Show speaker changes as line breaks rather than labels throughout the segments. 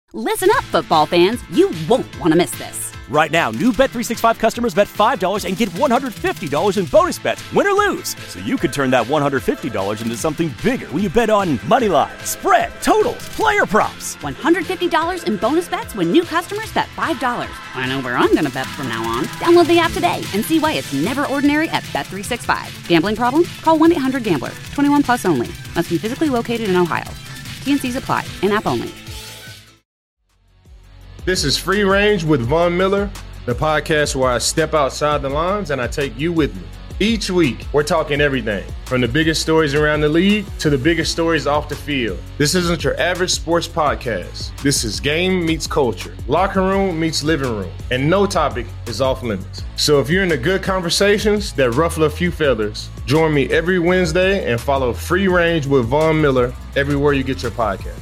Listen up, football fans. You won't want to miss this.
Right now, new Bet365 customers bet $5 and get $150 in bonus bets, win or lose. So you could turn that $150 into something bigger when you bet on money line, spread, totals, player props.
$150 in bonus bets when new customers bet $5. I know where I'm going to bet from now on. Download the app today and see why it's never ordinary at Bet365. Gambling problem? Call 1-800-GAMBLER. 21 plus only. Must be physically located in Ohio. T&Cs apply. In-app only.
This is Free Range with Von Miller, the podcast where I step outside the lines and I take you with me. Each week, we're talking everything from the biggest stories around the league to the biggest stories off the field. This isn't your average sports podcast. This is game meets culture, locker room meets living room, and no topic is off limits. So if you're into good conversations that ruffle a few feathers, join me every Wednesday and follow Free Range with Von Miller everywhere you get your podcast.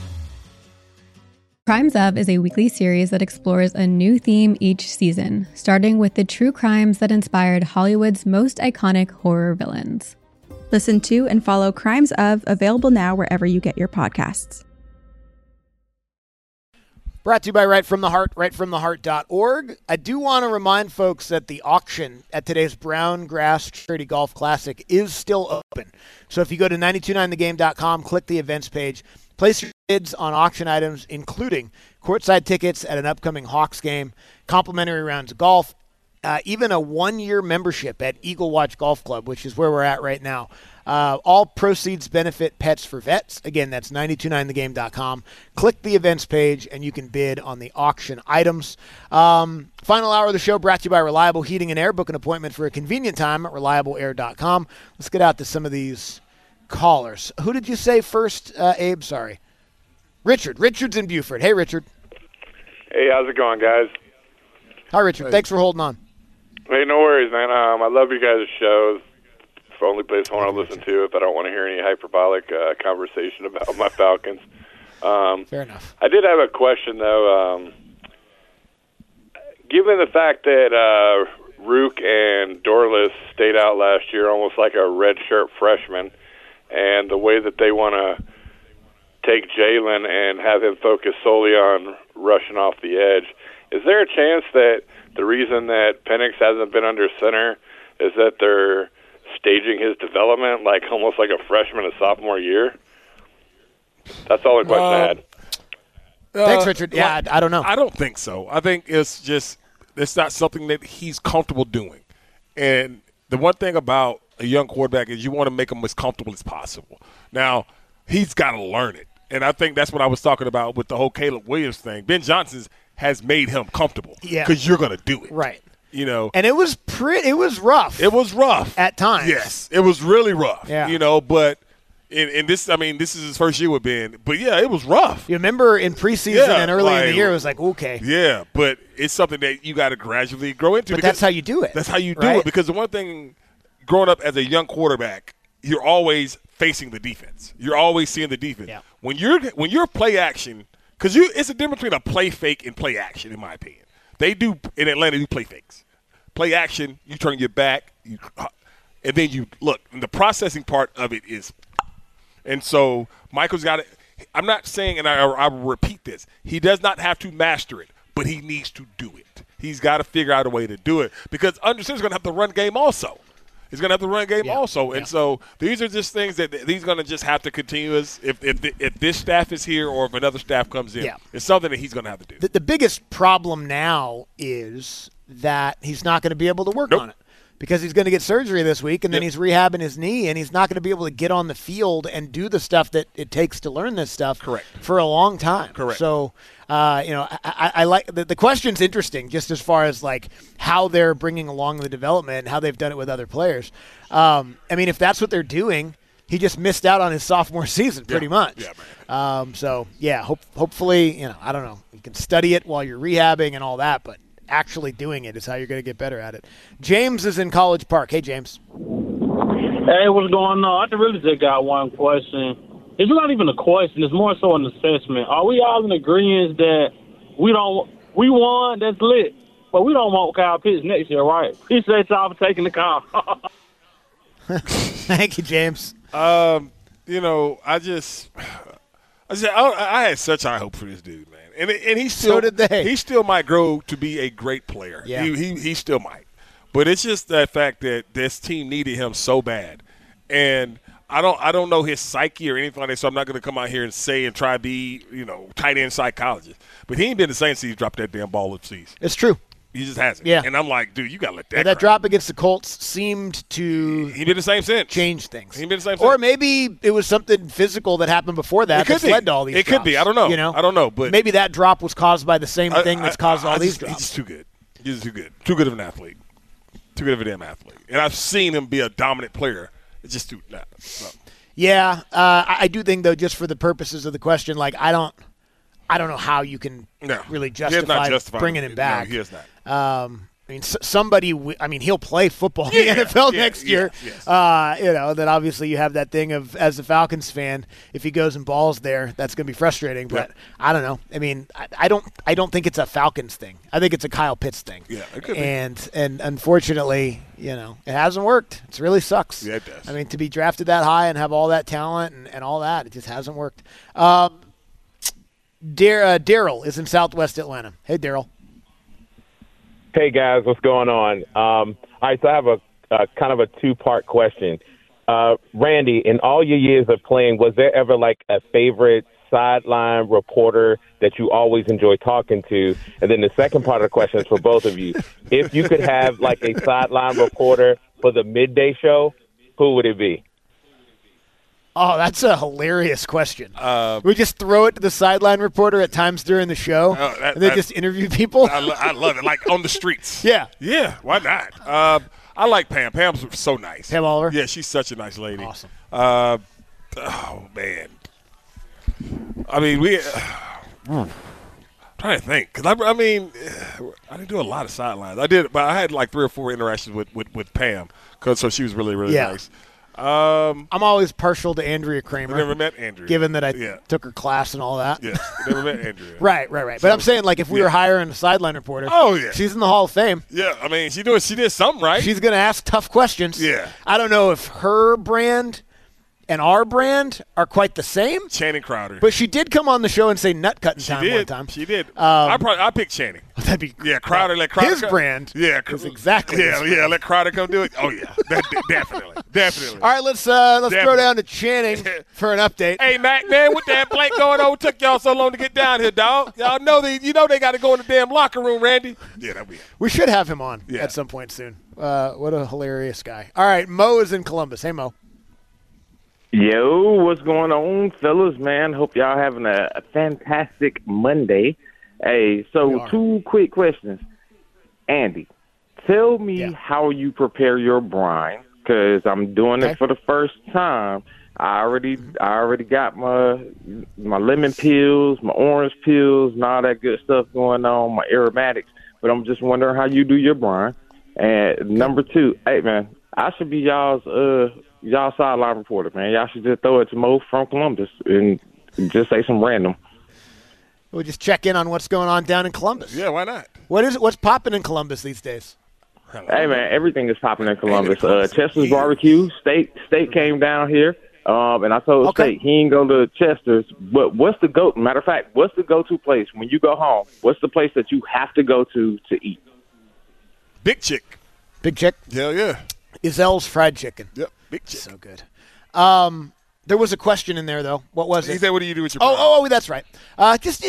Crimes Of is a weekly series that explores a new theme each season, starting with the true crimes that inspired Hollywood's most iconic horror villains.
Listen to and follow Crimes Of, available now wherever you get your podcasts.
Brought to you by Right From the Heart, rightfromtheheart.org. I do want to remind folks that the auction at today's Brown Grass Charity Golf Classic is still open. So if you go to 929thegame.com, click the events page, place your bids on auction items, including courtside tickets at an upcoming Hawks game, complimentary rounds of golf, even a one-year membership at Eagle Watch Golf Club, which is where we're at right now. All proceeds benefit Pets for Vets. Again, that's 929thegame.com. Click the events page, and you can bid on the auction items. Final hour of the show brought to you by Reliable Heating and Air. Book an appointment for a convenient time at reliableair.com. Let's get out to some of these callers. Who did you say first, Abe? Sorry. Richard. Richard's in Buford. Hey, Richard.
Hey, how's it going, guys?
Hi, Richard. Thanks for holding on.
Hey, no worries, man. I love you guys' shows. It's the only place I want to listen to if I don't want to hear any hyperbolic conversation about my Falcons.
Fair enough.
I did have a question, though. Given the fact that Rook and Dorless stayed out last year almost like a redshirt freshman, and the way that they want to take Jalen and have him focus solely on rushing off the edge, is there a chance that the reason that Penix hasn't been under center is that they're staging his development like almost like a freshman, a sophomore year? That's the only question I had.
Thanks, Richard. Yeah, I don't know.
I don't think so. I think it's not something that he's comfortable doing. And the one thing about a young quarterback is you want to make him as comfortable as possible. Now, he's got to learn it. And I think that's what I was talking about with the whole Caleb Williams thing. Ben Johnson has made him comfortable because you're going to do it.
Right.
You know,
and it was rough.
It was rough
at times.
Yes, it was really rough.
Yeah.
You know, but in this, I mean, this is his first year with Ben. But yeah, it was rough.
You remember in preseason and early in the year, it was like, okay.
Yeah, but it's something that you got to gradually grow into.
But that's how you do it.
That's how you do it. Because the one thing, growing up as a young quarterback, you're always facing the defense. You're always seeing the defense.
Yeah.
When you're play action, because it's a difference between a play fake and play action, in my opinion. They do in Atlanta. You play fakes. Play action, you turn your back, and then you look. And the processing part of it is, and so Michael's got it. I'm not saying, and I will repeat this. He does not have to master it, but he needs to do it. He's got to figure out a way to do it because Anderson's going to have to run game also. He's going to have to run game also. And so these are just things that he's going to just have to continue as if this staff is here or if another staff comes in.
Yeah.
It's something that he's going to have to do.
The biggest problem now is that he's not going to be able to work on it because he's going to get surgery this week and then he's rehabbing his knee and he's not going to be able to get on the field and do the stuff that it takes to learn this stuff for a long time.
Correct.
So, I like the question's interesting just as far as like how they're bringing along the development and how they've done it with other players. I mean, if that's what they're doing, he just missed out on his sophomore season pretty much.
Yeah, man.
Hopefully, I don't know, you can study it while you're rehabbing and all that, but actually doing it is how you're going to get better at it. James is in College Park. Hey, James.
Hey, what's going on? I really just got one question. It's not even a question. It's more so an assessment. Are we all in agreement that we won, that's lit, but we don't want Kyle Pitts next year, right? Appreciate y'all for taking the call.
Thank you, James.
I I had such high hope for this dude, man, and he still
So did they.
He still might grow to be a great player.
Yeah.
He still might, but it's just that fact that this team needed him so bad, and I don't know his psyche or anything like that. So I'm not going to come out here and say and try to be tight end psychologist. But he ain't been the same since he dropped that damn ball overseas.
It's true.
He just hasn't.
Yeah.
And I'm like, dude, you got to let that.
That drop against the Colts seemed to
he been the same since.
change things.
He been the same
Or
since.
maybe it was something physical that happened before that that led to all these
It
drops.
could be. I don't know. I don't know. But
maybe that drop was caused by the same thing that's caused all these drops.
He's just too good. He's too good. Too good of an athlete. Too good of a damn athlete. And I've seen him be a dominant player. It's just too so.
Yeah, I do think though, just for the purposes of the question, like I don't know how you can really justify bringing him back.
No, he is not.
I mean, somebody. I mean, he'll play football in the NFL next year.
Yes.
Then obviously you have that thing of, as a Falcons fan, if he goes and balls there, that's going to be frustrating. But I don't know. I mean, I don't think it's a Falcons thing. I think it's a Kyle Pitts thing.
Yeah, it could be.
And unfortunately, it hasn't worked. It really sucks.
Yeah, it does.
I mean, to be drafted that high and have all that talent and all that, it just hasn't worked. Daryl is in Southwest Atlanta. Hey, Daryl.
Hey, guys, what's going on? All right, so I have a kind of a two-part question. Randy, in all your years of playing, was there ever like a favorite sideline reporter that you always enjoy talking to? And then the second part of the question is for both of you. If you could have like a sideline reporter for the midday show, who would it be?
Oh, that's a hilarious question. We just throw it to the sideline reporter at times during the show, and they just interview people.
I love it, like on the streets.
Yeah.
Yeah, why not? I like Pam. Pam's so nice.
Pam Oliver?
Yeah, she's such a nice lady.
Awesome.
Oh, man. I mean, I'm trying to think. Because, I didn't do a lot of sidelines. I did, but I had like 3 or 4 interactions with Pam. So she was really, really nice.
I'm always partial to Andrea Kramer.
I never met Andrea.
Given that I took her class and all that.
Yeah, never met Andrea.
Right. But I'm saying, like, if we were hiring a sideline reporter, she's in the Hall of Fame.
Yeah, I mean, she did something right.
She's going to ask tough questions.
Yeah.
I don't know if her brand and our brand are quite the same.
Channing Crowder.
But she did come on the show and say nut cutting time one time.
She did. I picked Channing.
That'd be
Crowder. Let Crowder
his brand.
Yeah,
is exactly.
Yeah. Let Crowder come do it. Oh yeah, definitely.
All right, let's throw down to Channing for an update.
Hey Mac, man, what the Blake going on? What took y'all so long to get down here, dog? Y'all know they got to go in the damn locker room, Randy. Yeah, that'll be it.
We should have him on at some point soon. What a hilarious guy. All right, Mo is in Columbus. Hey, Mo.
Yo, what's going on, fellas, man? Hope y'all having a fantastic Monday. Hey, so 2 quick questions. Andy, tell me how you prepare your brine, because I'm doing it for the first time. I already got my lemon peels, my orange peels, and all that good stuff going on, my aromatics, but I'm just wondering how you do your brine. And number 2, hey, man, I should be y'all sideline reporter, man. Y'all should just throw it to Mo from Columbus and just say some random.
We'll just check in on what's going on down in Columbus.
Yeah, why not?
What's popping in Columbus these days?
Hey, man, everything is popping in Columbus. Chester's Barbecue, State came down here, and I told State he ain't go to Chester's. But what's the go? Matter of fact, what's the go-to place when you go home? What's the place that you have to go to eat?
Big Chick.
Big Chick?
Hell yeah.
Izel's Fried Chicken.
Yep, Big Chick.
So good. There was a question in there, though. What was it?
He said, what do you do with your brine?
Oh, that's right. Just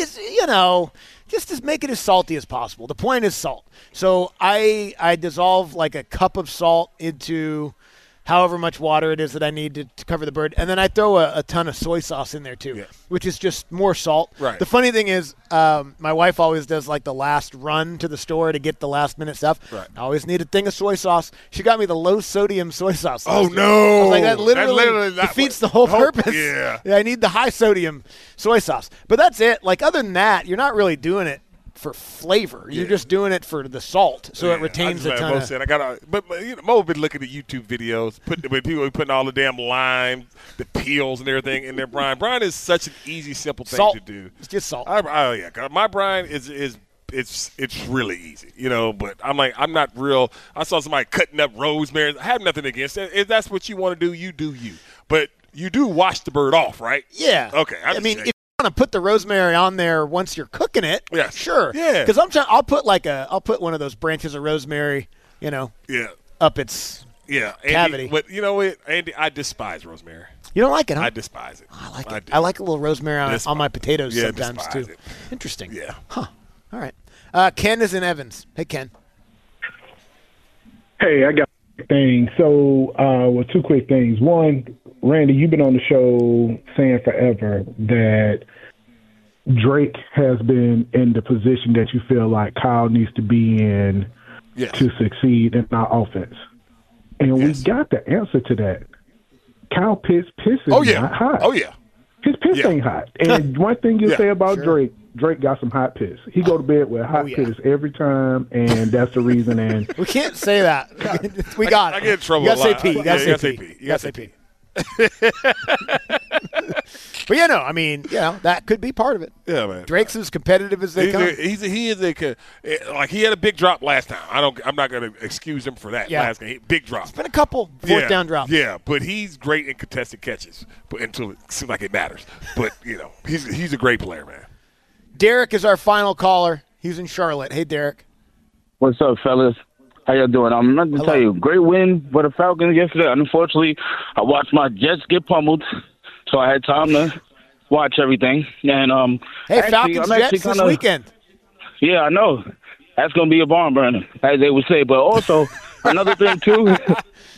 make it as salty as possible. The point is salt. So I dissolve like a cup of salt into however much water it is that I need to cover the bird. And then I throw a ton of soy sauce in there too, which is just more salt.
Right.
The funny thing is my wife always does like the last run to the store to get the last minute stuff.
Right.
I always need a thing of soy sauce. She got me the low sodium soy sauce.
Oh, no.
I was like, that literally defeats the whole purpose.
Yeah.
I need the high sodium soy sauce. But that's it. Like, other than that, you're not really doing it for flavor. You're just doing it for the salt, so it retains a ton of.
But Mo been looking at YouTube videos, when people putting all the damn lime, the peels, and everything in their brine. Brine is such an easy, simple thing to do.
It's just salt.
My brine is it's really easy, But I'm not real. I saw somebody cutting up rosemary. I have nothing against it. If that's what you want to do, you do you. But you do wash the bird off, right?
Yeah.
Okay.
I mean, want to put the rosemary on there once you're cooking it, sure.
Yeah.
Because I'll put one of those branches of rosemary, up its cavity.
Andy, but you know what, Andy? I despise rosemary.
You don't like it, huh?
I despise it.
I like it. I like a little rosemary on my potatoes sometimes too.
It.
Interesting.
Yeah.
Huh. All right. Ken is in Evans. Hey, Ken.
Hey, I got a thing. So, two quick things. One, Randy, you've been on the show saying forever that Drake has been in the position that you feel like Kyle needs to be in to succeed in our offense. And we got the answer to that. Kyle Pitts is not hot.
Oh, yeah.
His piss ain't hot. And one thing you say about Drake got some hot piss. He go to bed with hot piss every time, and that's the reason. And
we can't say that. We got it.
I get in trouble.
You got to say P. You got to say P. You got to say P. But that could be part of it.
Yeah, man.
Drake's as competitive as they come.
He had a big drop last time. I'm not going to excuse him for that last game. Big drop.
It's been a couple fourth down drops.
Yeah, but he's great in contested catches, but until it seems like it matters. But he's a great player, man.
Derek is our final caller. He's in Charlotte. Hey, Derek.
What's up, fellas? How y'all doing? I'm not going to tell you, great win for the Falcons yesterday. Unfortunately, I watched my Jets get pummeled, so I had time to watch everything. And
Falcons Jets this weekend.
Yeah, I know. That's going to be a barn burner, as they would say. But also, another thing too is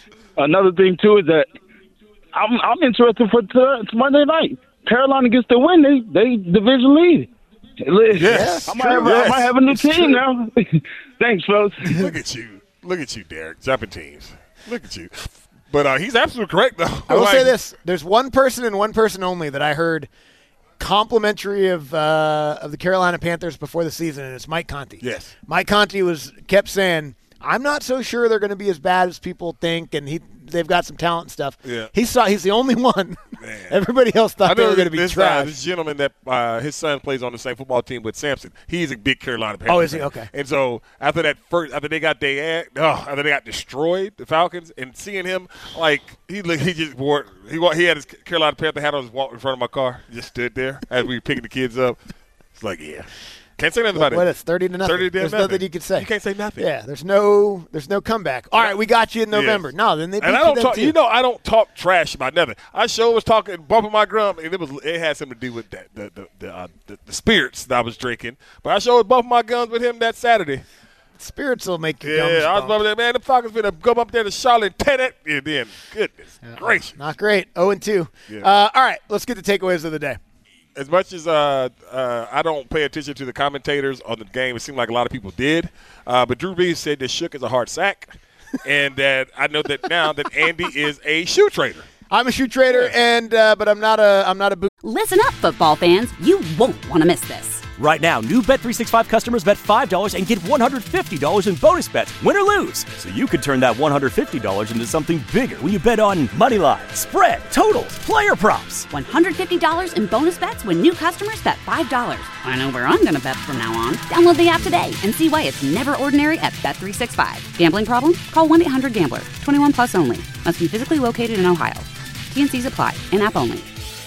that I'm interested for Monday night. Carolina gets the win. They division lead.
Yes,
I might have a new team now. Thanks, folks.
Look at you, Derek. Jumping teams. Look at you. But he's absolutely correct, though.
I will say this. There's one person and one person only that I heard complimentary of the Carolina Panthers before the season, and it's Mike Conti.
Yes.
Mike Conti kept saying, I'm not so sure they're going to be as bad as people think, and they've got some talent and stuff.
Yeah.
He's the only one.
Man.
Everybody else thought they were going to be trash.
This gentleman that his son plays on the same football team with Samson, he's a big Carolina Panthers.
Oh, is he?
fan.
Okay.
And so after they got destroyed, the Falcons, and seeing him he had his Carolina Panther hat on, just walked in front of my car, just stood there as we were picking the kids up. It's like, yeah. Can't say nothing about it.
What, it's 30-0.
30-0.
There's nothing you can say.
You can't say nothing.
Yeah, there's no comeback. All right, we got you in November.
Yes.
No, then they beat
and I
you
don't
then
talk.
too.
You know, I don't talk trash about nothing. I sure was talking, bumping my gum, and it had something to do with that the spirits that I was drinking. But I sure was bumping my gums with him that Saturday.
Spirits will make your gums
I was
bump.
bumping that, man. The Falcons finna go up there to Charlotte and pet it. And then, goodness gracious.
Not great. 0-2.
Yeah.
All right, let's get the takeaways of the day.
As much as I don't pay attention to the commentators on the game, it seemed like a lot of people did. But Drew Brees said that Shook is a hard sack, and that I know that now that Andy is a shoe trader.
I'm a shoe trader, but I'm not a boot.
Listen up, football fans. You won't want to miss this.
Right now, new Bet365 customers bet $5 and get $150 in bonus bets, win or lose. So you could turn that $150 into something bigger when you bet on moneyline, spread, totals, player props.
$150 in bonus bets when new customers bet $5. I know where I'm going to bet from now on. Download the app today and see why it's never ordinary at Bet365. Gambling problem? Call 1-800-GAMBLER. 21 plus only. Must be physically located in Ohio. T&Cs apply. In-app only.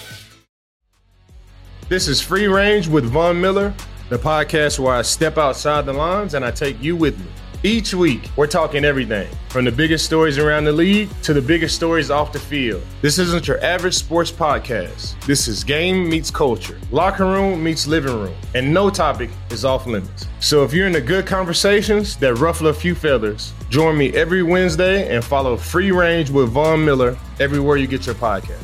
This is Free Range with Von Miller, the podcast where I step outside the lines and I take you with me. Each week, we're talking everything from the biggest stories around the league to the biggest stories off the field. This isn't your average sports podcast. This is game meets culture, locker room meets living room, and no topic is off limits. So if you're into good conversations that ruffle a few feathers, join me every Wednesday and follow Free Range with Von Miller everywhere you get your podcast.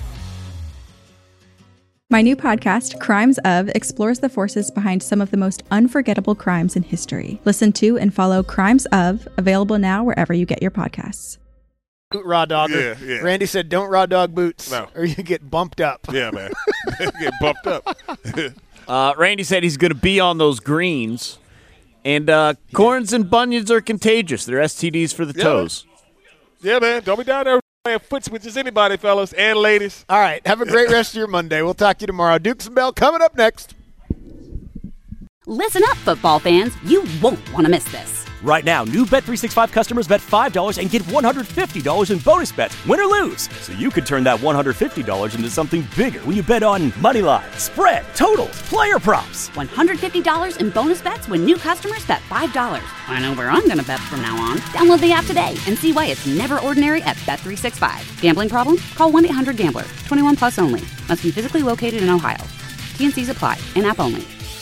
My new podcast, Crimes Of, explores the forces behind some of the most unforgettable crimes in history. Listen to and follow Crimes Of, available now wherever you get your podcasts.
Boot raw dogger.
Yeah.
Randy said, "Don't raw dog boots, or you get bumped up."
Yeah, man. Get bumped up.
Randy said he's going to be on those greens. And corns and bunions are contagious. They're STDs for the toes.
Yeah, man. Don't be down there playing foots with just anybody, fellas and ladies.
All right. Have a great rest of your Monday. We'll talk to you tomorrow. Dukes and Bell coming up next.
Listen up, football fans. You won't want to miss this.
Right now, new Bet365 customers bet $5 and get $150 in bonus bets, win or lose. So you could turn that $150 into something bigger when you bet on moneyline, spread, totals, player props.
$150 in bonus bets when new customers bet $5. I know where I'm going to bet from now on. Download the app today and see why it's never ordinary at Bet365. Gambling problem? Call 1-800-GAMBLER. 21 plus only. Must be physically located in Ohio. T&Cs apply. In-app only.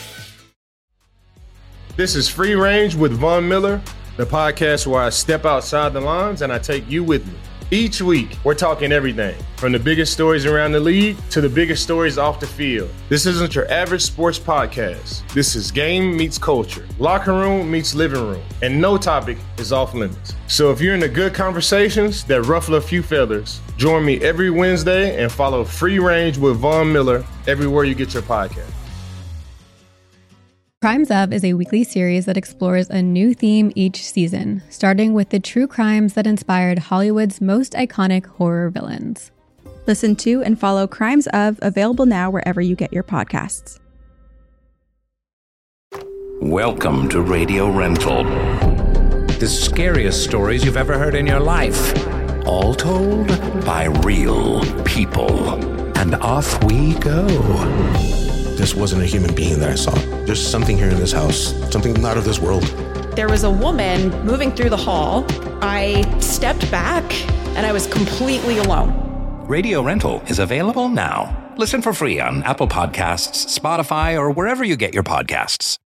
This is Free Range with Von Miller, the podcast where I step outside the lines and I take you with me. Each week, we're talking everything from the biggest stories around the league to the biggest stories off the field. This isn't your average sports podcast. This is game meets culture, locker room meets living room, and no topic is off limits. So if you're into good conversations that ruffle a few feathers, join me every Wednesday and follow Free Range with Von Miller everywhere you get your podcast.
Crimes Of is a weekly series that explores a new theme each season, starting with the true crimes that inspired Hollywood's most iconic horror villains.
Listen to and follow Crimes Of, available now wherever you get your podcasts.
Welcome to Radio Rental. The scariest stories you've ever heard in your life. All told by real people. And off we go.
This wasn't a human being that I saw. There's something here in this house, something not of this world.
There was a woman moving through the hall. I stepped back and I was completely alone.
Radio Rental is available now. Listen for free on Apple Podcasts, Spotify, or wherever you get your podcasts.